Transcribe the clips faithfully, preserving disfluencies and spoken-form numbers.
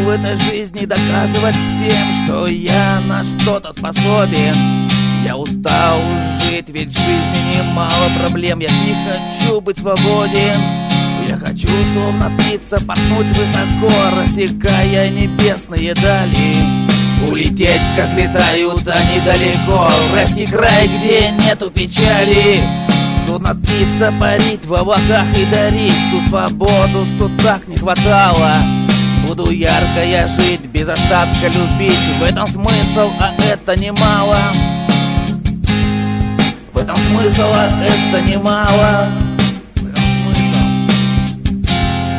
в этой жизни доказывать всем, что я на что-то способен. Я устал жить, ведь в жизни немало проблем. Я не хочу быть свободен. Я хочу словно птица порхнуть высоко, рассекая небесные дали. Улететь, как летают они далеко, в райский край, где нету печали. Словно птица парить в облаках и дарить ту свободу, что так не хватало. Буду ярко я жить, без остатка любить. В этом смысл, а это немало. В этом смысл, а это немало. В этом смысл.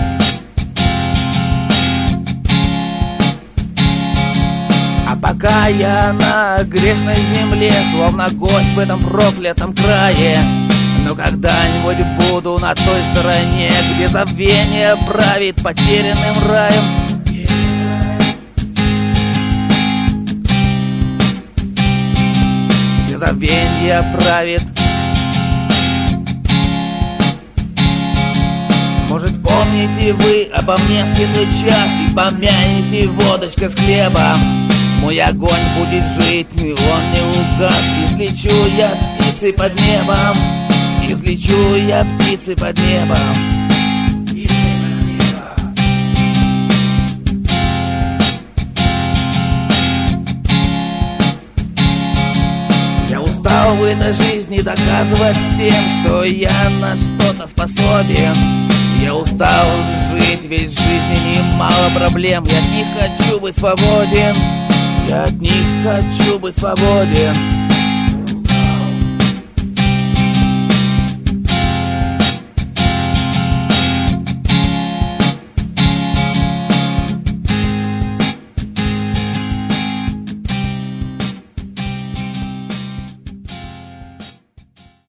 А пока я на грешной земле, словно гость в этом проклятом крае, но когда-нибудь буду на той стороне, где забвение правит потерянным раем. Где забвение правит. Может, помните вы обо мне светлый час и помянете водочка с хлебом. Мой огонь будет жить, и он не угас. Излечу я птицы под небом. Излечу я птицы под небом. Я устал в этой жизни доказывать всем, что я на что-то способен. Я устал жить, ведь в жизни немало проблем. Я от них хочу быть свободен. Я от них хочу быть свободен.